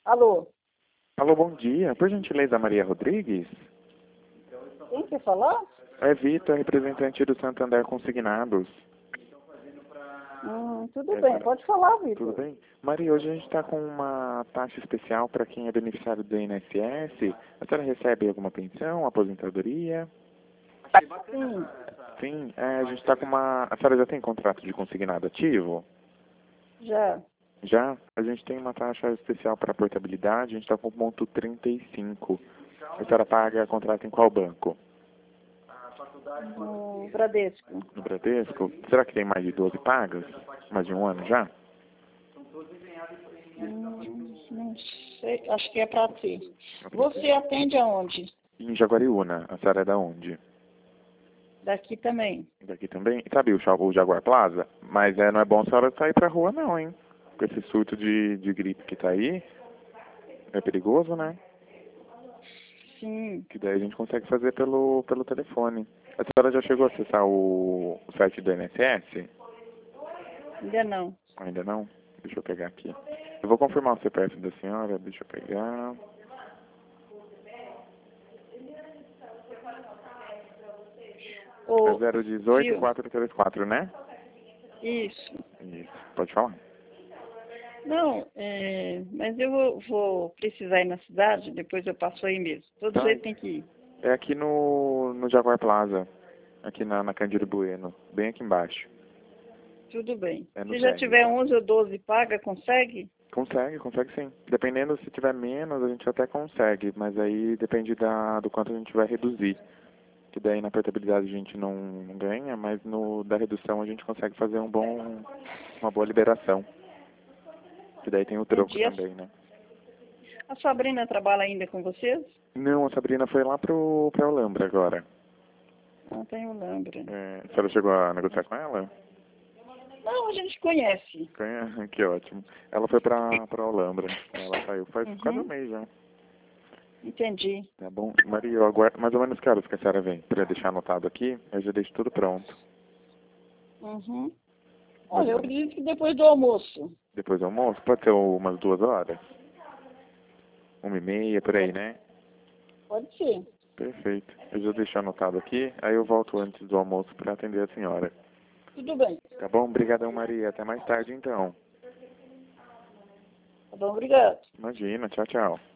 Alô? Alô, bom dia. Por gentileza, Maria Rodrigues? Quem quer falar? É Vitor, representante do Santander Consignados. Tudo bem, pode falar, Tudo Vitor. bem? Maria, hoje a gente está com uma taxa especial para quem é beneficiário do INSS. A senhora recebe alguma pensão, aposentadoria? Sim, Sim, a gente está com uma... A senhora já tem contrato de consignado ativo? já. Já? A gente tem uma taxa especial para portabilidade, a gente está com ponto 35. A senhora paga contrato em qual banco? No Bradesco. No Bradesco? Será que tem mais de 12 pagas? Mais de um ano já? Não sei, acho que é para ti. Você atende aonde? Em Jaguariúna. A senhora é da onde? Daqui também. Daqui também? Sabe o Jaguar Plaza? Mas não é bom a senhora sair pra rua não, hein? Com esse surto de gripe que tá aí. É perigoso, né? Sim, Que daí a gente consegue fazer pelo telefone. A senhora já chegou a acessar o site do INSS? ainda não. Ainda não? Deixa eu pegar aqui. Eu vou confirmar o CPF da senhora. Deixa eu pegar. É Ô, 018 viu? 434, né? Isso. Isso. Pode falar. Não, mas eu vou precisar ir na cidade, depois eu passo aí mesmo. Todo Tá. jeito tem que ir. É aqui no Jaguar Plaza. Aqui na Cândido Bueno. Bem aqui embaixo. Tudo bem. É no Se já SEG. tiver 11 ou 12 paga, consegue? Consegue sim. Dependendo, se tiver menos, a gente até consegue, mas aí depende do quanto a gente vai reduzir. Que daí na portabilidade a gente não ganha, mas da redução a gente consegue fazer uma boa liberação. Que daí tem o troco Entendi. também, né? A Sabrina trabalha ainda com vocês? Não, a Sabrina foi lá pra Olambra agora. Não tenho lembra. A senhora chegou a negociar com ela? Não, a gente conhece. Que ótimo. Ela foi pra Olambra. Ela saiu faz quase um Uhum, mês já. entendi. Tá bom. Maria, eu aguardo mais ou menos que horas que a senhora vem? Pra eu deixar anotado aqui, eu já deixo tudo pronto. Uhum. Olha, eu acredito que depois do almoço. Depois do almoço? Pode ser umas 2 horas? 1h30, por aí, né? Pode ser. Perfeito. Eu já deixo anotado aqui, aí eu volto antes do almoço para atender a senhora. Tudo bem. Tá bom? Obrigadão, Maria. Até mais tarde, então. Tá bom, obrigado. Imagina. Tchau, tchau.